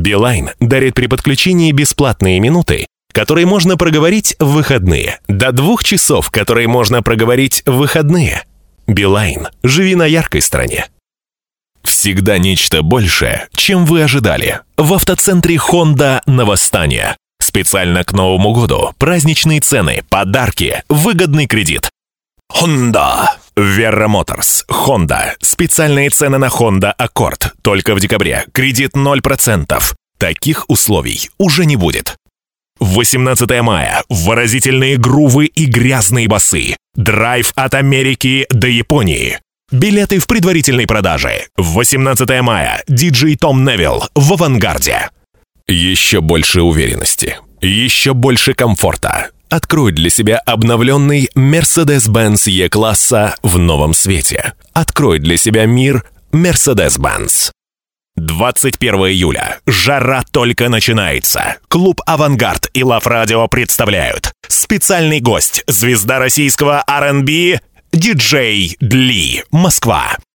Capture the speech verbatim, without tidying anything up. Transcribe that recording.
Билайн дарит при подключении бесплатные минуты, которые можно проговорить в выходные. До двух часов, которые можно проговорить в выходные. Билайн. Живи на яркой стороне. Всегда нечто большее, чем вы ожидали. В автоцентре Honda на Восстание. Специально к Новому году. Праздничные цены, подарки, выгодный кредит. Honda. Verra Motors. Honda. Специальные цены на Honda Accord. Только в декабре. Кредит ноль процентов. Таких условий уже не будет. восемнадцатое мая. Выразительные грувы и грязные басы. Драйв от Америки до Японии. Билеты в предварительной продаже. восемнадцатое мая. Диджей Том Невилл в «Авангарде». Еще больше уверенности. Еще больше комфорта. Открой для себя обновленный Mercedes-Benz E-класса в новом свете. Открой для себя мир Mercedes-Benz. двадцать первого июля. Жара только начинается. Клуб «Авангард» и Love Radio представляют. Специальный гость, звезда российского ар энд би, диджей Дли, Москва.